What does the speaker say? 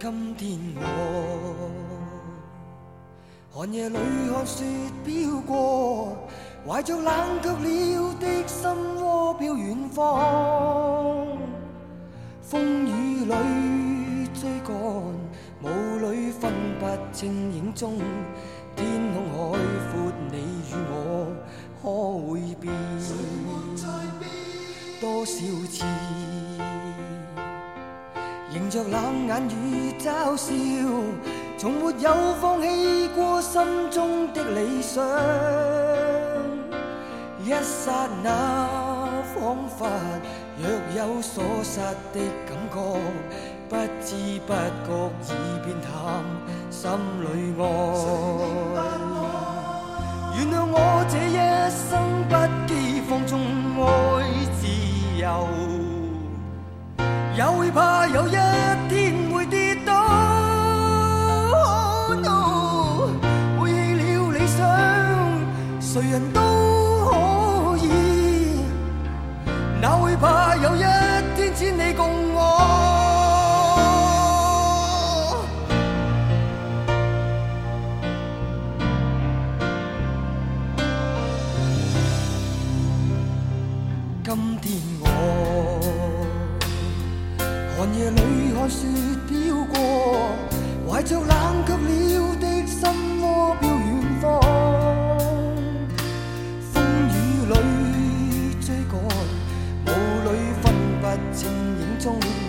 今天我寒夜里看雪飘過，懷着冷卻了的心窩飄遠方。風雨裏追趕，霧裏分不清影蹤。天空海闊，你與我可會變？多少次迎着冷眼與嘲笑，從沒有放棄過心中的理想。一剎那彷彿若有所失的感覺，不知不覺已變淡心裏愛。原諒我這一生不羈放縱愛自由，也會怕有一天會跌倒。Oh no， 背棄了理想，誰人都可以，哪會怕有一天只你共我。今天我寒夜裏看雪飄過，懷着冷卻了的心窩飄遠方。風雨裏追趕，霧裏分不清影蹤。